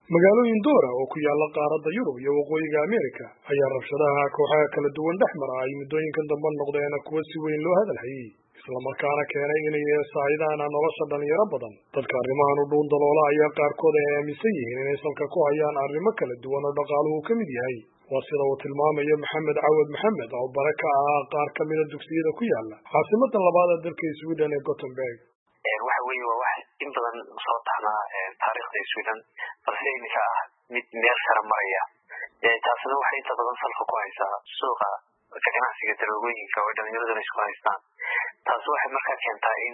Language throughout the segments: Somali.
magaalooyin door ah oo ku yaala qaaradda Yurub iyo waqooyiga Ameerika ayaa rabshadaha kooxaha kala duwan dhexmara ay muddooyinkan dambe noqdeen kuwo si weyn loo hadalhayay isla markaana keenay inay saacadaan nolosha dhalinyaro badan dadka arrimahan u dhuun daloola ayaa qaarkood ay aaminsan yihiin inay salka ku hayaan arrimo kala duwan oo dhaqaaluhu ka mid yahay waa sida uu tilmaamayo Maxamed Cawad Maxamed oo baraka ah qaar ka mid ah dugsiyada ku yaala caasimadda labaad ee dalka Sweden ee Gothenburg waxa weeye waa wax in badan soo taxnaa taariikhda Sweden balse iminka ah mid meel sare maraya taasina waxay inta badan salka ku haysaa suuqa ka ganacsiga daroogooyinka oo dhalinyaradu isku haystaan taas waxay markaa keentaa in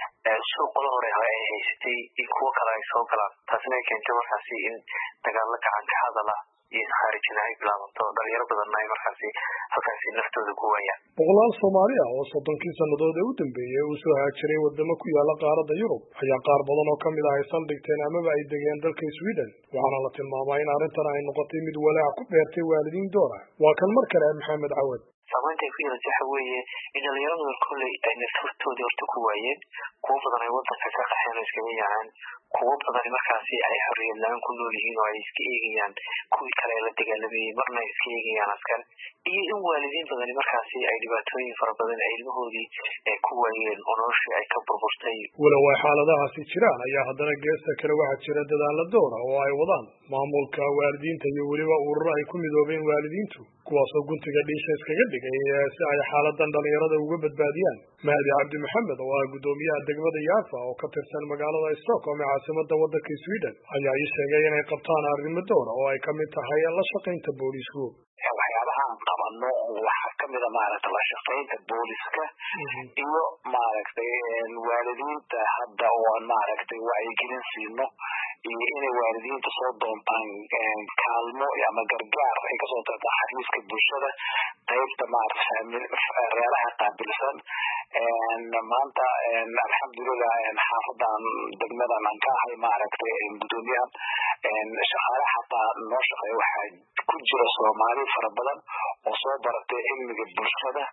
suuqa hore ay haysatay in kuwa kale ay soo galaan taasina ay keentay markaasi in dagaalo gacan ka hadala iyo khaarijina ay bilaabato dhalinyaro badanna ay markaasi halkaasi naftooda ku waayaan boqolaal Soomaali ah oo 30 sannadood u dambeeyay uu soo haajiray wadamo ku yaala qaaradda Yurub ayaa qaar badan oo kamid ah ay saldhigteen amaba ay degeen dalka Sweden waxaana la tilmaamay in arrintan ay noqotay mid walaac ku beertay waalidiin door ah waa kan mar kale Maxamed Cawad saamaynta ku yeelatay waxa weeye in dhalinyaradu kolley ay naftoodii horta ku waayeen kuwa badan ay wadanka ka qaxeen oo iskaga yaaceen kuwa badan markaasi ay xorriyad la'aan ku nool yihiin oo ay iska eegayaan kuwii kale la dagaalamayay marna iska eegayaan askar iyo in waalidiin badan markaasi ay dhibaatooyin fara badan ay ilmahoodii ku waayeen oo noloshii ay ka burburtay walow ay xaaladahaasi jiraan ayaa haddana geesta kale waxaa jira dadaalo door ah oo ay wadaan maamulka waalidiinta iyo weliba ururo ay ku midoobeen waalidiintu kuwaasoo guntiga dhiisha iskaga dhigay si ay xaaladan dhalinyarada uga badbaadiyaan Mahdi Cabdi Maxamed oo ah gudoomiyaha degmada Yaafa oo ka tirsan magaalada Stockholm ee caasimadda waddanka Sweden ayaa ii sheegay inay qabtaan arrimo door ah oo ay kamid tahay la shaqaynta booliisku waxyaabaha aan qabano waxaa kamid ah maaragtay la shaqaynta booliiska iyo maaragtay waalidiinta hadda oo maaragtay wacyigelin siino iyo inay waalidiinta soo doontaan kaalmo ama gargaar ay kasoo doontaan xafiiska bulshada qaybta maaragtay reeraha qaabilsan maanta alxamdulilah xaafadan degmadan aan ka ahay maaragtay gudoomiyahan shaqaale xataa noo shaqeeya waxaa ku jira Soomaali fara badan oo soo baratay cilmiga bulshada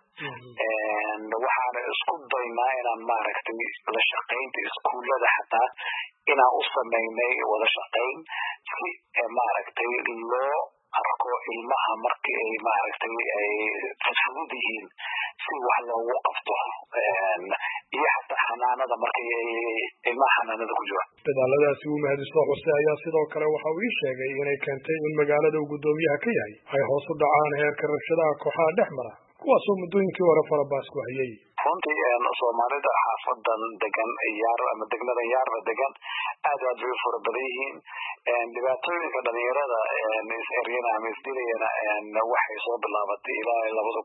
waxaana isku daynaa inaan maaragtay la shaqaynta iskuulada xataa inaan u sameynay wada shaqayn si maaragtay loo arko ilmaha markii ay maaragtay ay fudud yihiin si wax loogu qabto iyo xataa xanaanada markii ay ilmaha xanaanada ku jira dadaaladaasi uu Mahdi soo xusay ayaa sidoo kale waxa uu sheegay inay keentay in magaalada uu gudoomiyaha ka yahay ay hoos u dhacaan heerka rabshadaha kooxaha dhexmara kuwaasoo muddooyinkii hore farabaas ku hayay runtii Soomaalida xaafadan degan yaar ama degmada yaarba degan aad bay fara badan yihiin dhibaatooyinka dhalinyarada is-eryana ama isdilayana waxay soo bilaabatay ilaa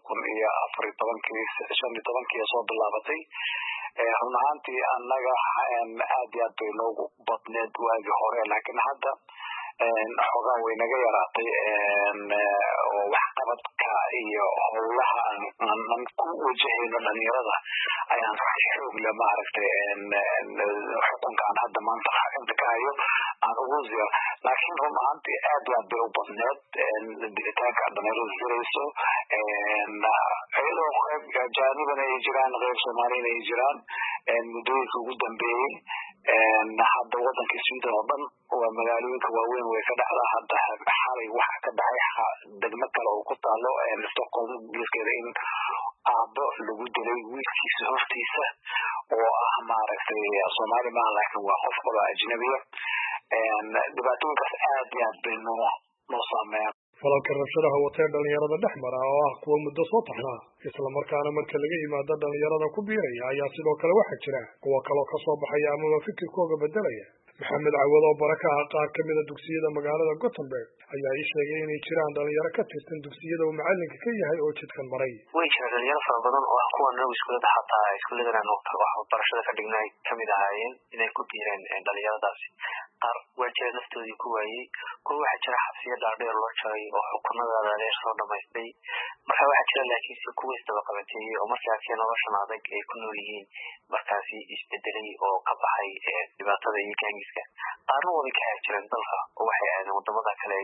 2014 soo bilaabatay run ahaantii annaga aad bay noogu badneed waagii hore laakiin hadda xogaa way naga yaraatay oo waxqabadka iyo howlaha aan ku wajahayno dhalinyarada ayaan si xoog leh maaragtay xukunkaan hadda maanta inta ka hayo aan ugu ziyo laakiin run ahaantii aad bay u badneed dilitaanka dhalinyarada dirayso iyadoo qayb jaanibana ay jiraan qayb Soomaalina ay jiraan muddooyinka ugu dambeeyey hadda waddanka Sweden oo dhan waa magaalooyinka waaweyn way ka dhacdaa hadda xalay waxa ka dhacay degmo kale oo ku taalo Stockholm geeskeeda in aabbo lagu dilay wiilkiisa hortiisa oo ah maaragtay Soomaali ma laakiin waa qof kale ajnabiya dhibaatooyinkaas aad bay noo saameeyaan falalka rabshadaha watay dhalinyarada dhexmara oo ah kuwa muddo soo taxnaa isla markaana marka laga yimaado dhalinyarada ku biiraya ayaa sidoo kale waxaa jira kuwa kaloo ka soo baxaya ama fikirkooda bedelaya Maxamed Cawad oo baraka ah qaar ka mid ah dugsiyada magaalada Gothenburg ayaa ii sheegay inay jiraan dhalinyaro ka tirsan dugsiyada uu macalinka ka yahay oo jidkan maray way jiraan dhalinyaro fara badan oo kuwa iskuulada xataa iskuuladana waxbarashada ka dhignay kamid ahaayeen inay ku biireen dhalinyaradaasi qaar waa jira naftoodii ku waayey kuwa waxaa jira xabsiyo dhaadheer loo jaray oo xukunada dhaadheer soo dhamaystay marka waxaa jira laakiin si kuwa isdaba qabatay oo markaasi noloshan adag ay ku nool yihiin markaasi isbedelay oo ka baxay dhibaatada iyo gaangiska qaarna way ka jireen dalka oo waxay aadeen wadamada kale iyo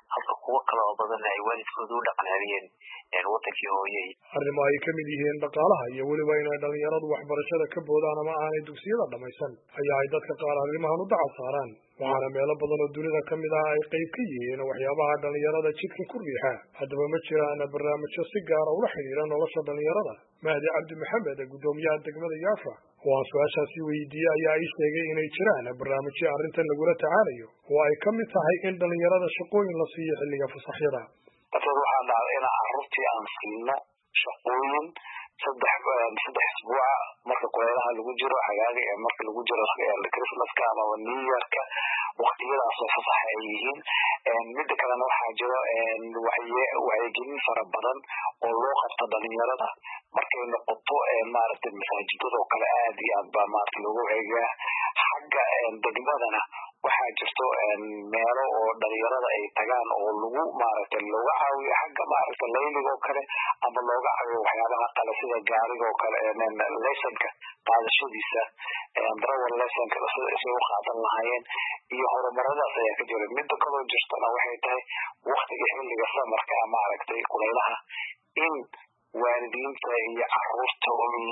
halka kuwo kale oo badanna ay waalidkooda u dhaqan celiyeen wadankii hooyey. arrimo ay ka mid yihiin dhaqaalaha iyo weliba inay dhalinyaradu waxbarashada ka boodaan ama aanay dugsiyada dhammaysan ayaa ay dadka qaar arrimahan u dacal saaraan, waxaana meelo badan oo dunida ka mid ah ay qayb ka yihiin waxyaabaha dhalinyarada jidka ku riixa. haddaba ma jiraan barnaamijyo si gaara ula xidhiira nolosha dhalinyarada? Mahdi Cabdi Maxamed, guddoomiyaha degmada Yaafa, oo aan su-aashaasi weydiiyey, ayaa ii sheegay inay jiraan barnaamijyo arrintan lagula tacaalayo oo ay ka mid tahay in dhalinyarada shaqooyin la siiyo xilliga fasaxyada. waxaa dhacday in carruurtii aan siino shaqooyin saddex isbuuca marka kuleelaha lagu jiro xagaaga ee marka lagu jiro Christmaska ama New Yearka waqtiyadaas oo fasax ay yihiin. midda kalena waxaa jiro wacyigelin fara badan oo loo qabto dhalinyarada markay noqoto maaragtay masaajidada oo kale aad iyo aad baa maaragtay loogu eegaa. xagga degmadana waxaa jirto meelo oo dhalinyarada ay tagaan oo lagu maaragtay looga caawiyo xagga maaragtay layliga oo kale ama looga caawiyo waxyaabaha kale sida gaariga oo kale leysonka qaadashadiisa darawal leysonka sida isay u qaadan lahaayeen iyo horumaradaas ayaa ka jira. midda kaloo jirtana waxay tahay waqtiga xilliga samarka maaragtay kulaylaha in waalidiinta iyo carruurta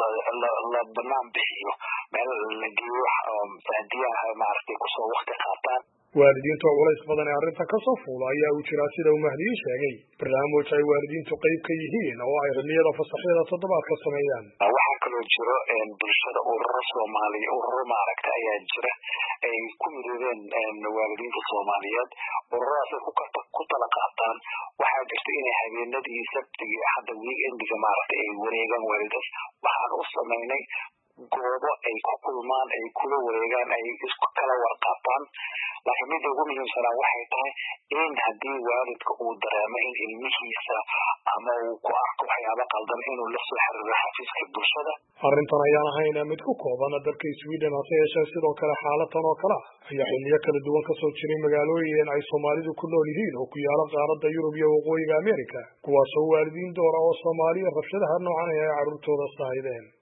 la banaan bixiyo meel la geeyo baadiyaha maaragtay kusoo waqti qaataan. waalidiinta oo culays badan ee arrintan ka soo fuula ayaa uu jiraa sida uu Mahdi sheegay barnaamij ay waalidiintu qayb ka yihiin oo ay xilliyada fasaxyada toddobaadka sameeyaan. waxaa kaloo jiro bulshada ururo Soomaaliya ururo maaragtay ayaa jira ay ku midoobeen waalidiinta Soomaaliyeed. ururadaas ay ku tala qaataan. waxaa jirta inay habeenadii sabtiga hadda weekendiga maaragtay ay wareegaan waalidaas. waxaan u samaynay goobo ay ku kulmaan ay kula wareegaan ay isku kala warqabtaan. laakiin midda ugu muhiimsanaa waxay tahay in haddii waalidka uu dareemo in ilmihiisa ama uu ku arko waxyaaba qaldan inuu la soo xiriiro xafiiska bulshada. arrintan ayaan ahayn mid ku kooban dalka Sweden, hase yeeshee sidoo kale xaalatan oo kale ayaa xilliyo kala duwan kasoo jiray magaalooyin ay Soomaalidu ku nool yihiin oo ku yaala qaaradda Yurub iyo waqooyiga Ameerika, kuwaasoo waalidiin doora oo Soomaaliya rabshadaha noocan ay carruurtooda saahideen.